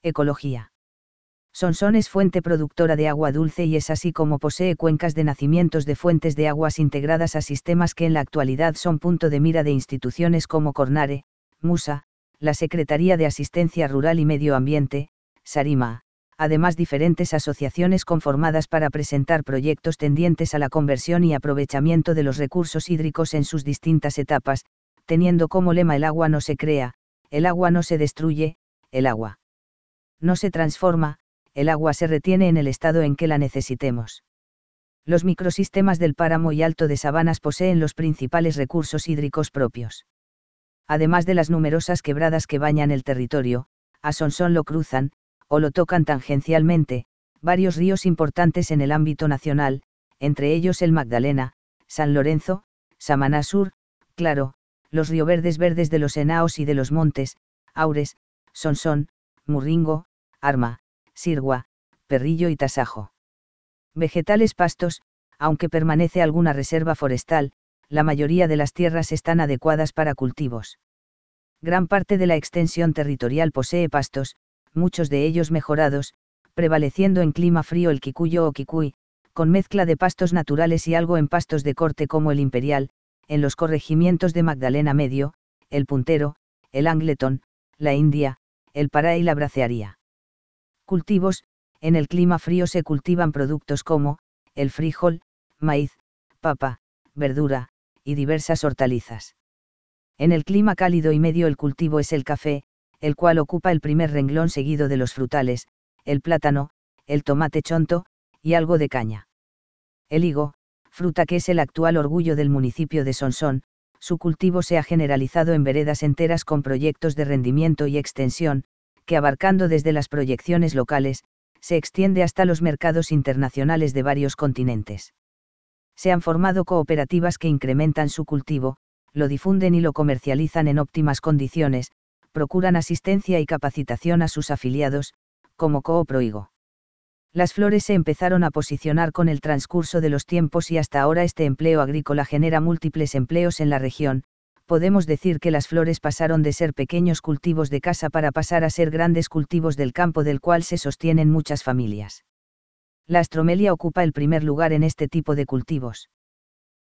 Ecología. Sonsón es fuente productora de agua dulce y es así como posee cuencas de nacimientos de fuentes de aguas integradas a sistemas que en la actualidad son punto de mira de instituciones como Cornare, Musa, la Secretaría de Asistencia Rural y Medio Ambiente, Sarima, además diferentes asociaciones conformadas para presentar proyectos tendientes a la conversión y aprovechamiento de los recursos hídricos en sus distintas etapas, teniendo como lema el agua no se crea, el agua no se destruye, el agua no se transforma, el agua se retiene en el estado en que la necesitemos. Los microsistemas del páramo y alto de sabanas poseen los principales recursos hídricos propios. Además de las numerosas quebradas que bañan el territorio, a Sonsón lo cruzan, o lo tocan tangencialmente, varios ríos importantes en el ámbito nacional, entre ellos el Magdalena, San Lorenzo, Samaná Sur, Claro, los rioverdes verdes de los Henaos y de los Montes, Aures, Sonsón, Murringo, Arma, Sirgua, Perrillo y Tasajo. Vegetales pastos, aunque permanece alguna reserva forestal, la mayoría de las tierras están adecuadas para cultivos. Gran parte de la extensión territorial posee pastos, muchos de ellos mejorados, prevaleciendo en clima frío el kikuyo o kikui, con mezcla de pastos naturales y algo en pastos de corte como el imperial, en los corregimientos de Magdalena Medio, el Puntero, el Angleton, la India, el Pará y la Bracearía. Cultivos, en el clima frío se cultivan productos como, el frijol, maíz, papa, verdura, y diversas hortalizas. En el clima cálido y medio el cultivo es el café, el cual ocupa el primer renglón seguido de los frutales, el plátano, el tomate chonto, y algo de caña. El higo, fruta que es el actual orgullo del municipio de Sonsón, su cultivo se ha generalizado en veredas enteras con proyectos de rendimiento y extensión, que abarcando desde las proyecciones locales, se extiende hasta los mercados internacionales de varios continentes. Se han formado cooperativas que incrementan su cultivo, lo difunden y lo comercializan en óptimas condiciones, procuran asistencia y capacitación a sus afiliados, como Cooprohigo. Las flores se empezaron a posicionar con el transcurso de los tiempos y hasta ahora este empleo agrícola genera múltiples empleos en la región. Podemos decir que las flores pasaron de ser pequeños cultivos de casa para pasar a ser grandes cultivos del campo del cual se sostienen muchas familias. La astromelia ocupa el primer lugar en este tipo de cultivos.